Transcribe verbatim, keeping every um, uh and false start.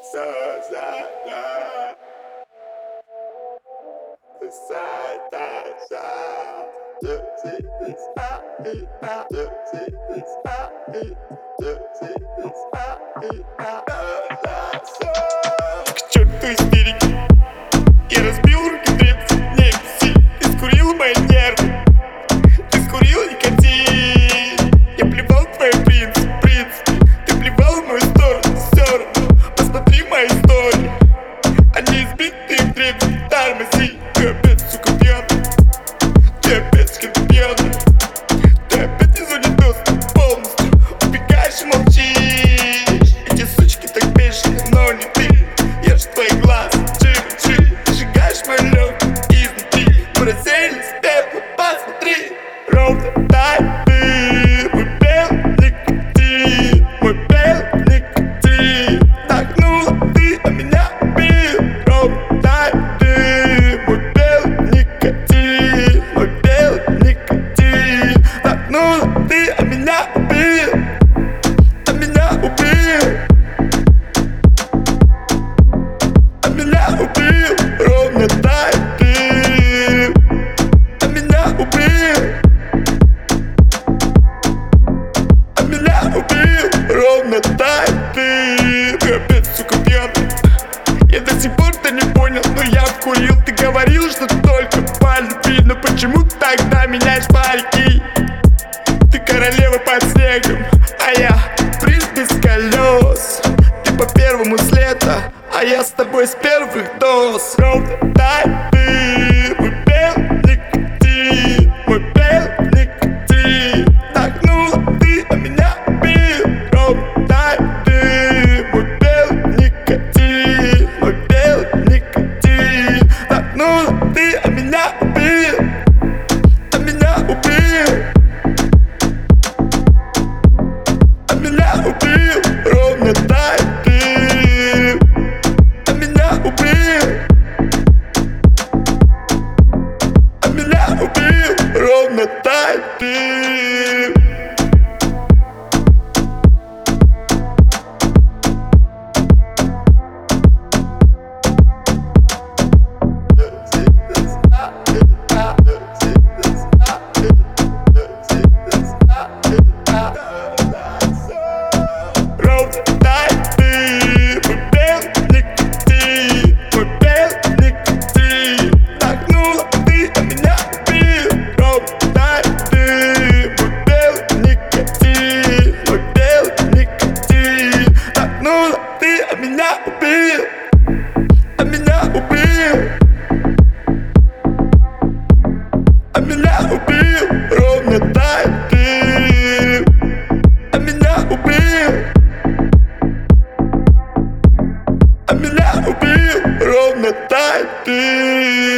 К черту истерики, я разбил руки древних сил. Ты скурил мои нервы, ты скурил никотин. Я плевал в твой принц, принц. Ты плевал в мою сторону, все равно. Посмотри мои истории, они избитые в древних тормози. Ты опять, сука, пьяный, ты опять с-кем-то пьяный. Ты опять из зоны доступа полностью убегаешь и молчишь. Эти сучки так бешеные, но не ты. Я ж твои глаза, чили-чили. Ты сжигаешь мои легкие изнутри. Мы рассеялись в пепло, посмотри. Ровно так ты, мой белый никотин, мой белый никотин. Нагнула ты, а меня убил. Ровно так ты, мой белый никотин, мой белый никотин. Нагнула ты, а меня убил, а меня убил. А меня убил, ровно так ты, а меня убил. А меня убил, ровно так ты. Ты опять, сука, пьяный. Я до сих пор-то не понял, но я вкурил. Ты говорил, что только по любви, но почему тогда меняешь парики? Ты королева под снегом, а я принц без колес. Ты по первому следу, а я с тобой с первых доз. Ровно так ты, мой белый никотин, мой белый никотин. Нагнула ты, а меня убил. Ровно так ты, мой белый никотин, мой белый никотин. Нагнула ты, а меня убил, а меня убил. А меня убил, ровно так ты, а меня убил. А меня убил, ровно так ты. Ровно так ты, мой белый никотин, мой белый никотин. Нагнула ты, а меня убил. Ровно так ты, мой белый никотин, мой белый никотин. Нагнула ты, а меня убил, а меня убил. А меня убил, ровно так ты, а меня убил. А меня убил, ровно так ты.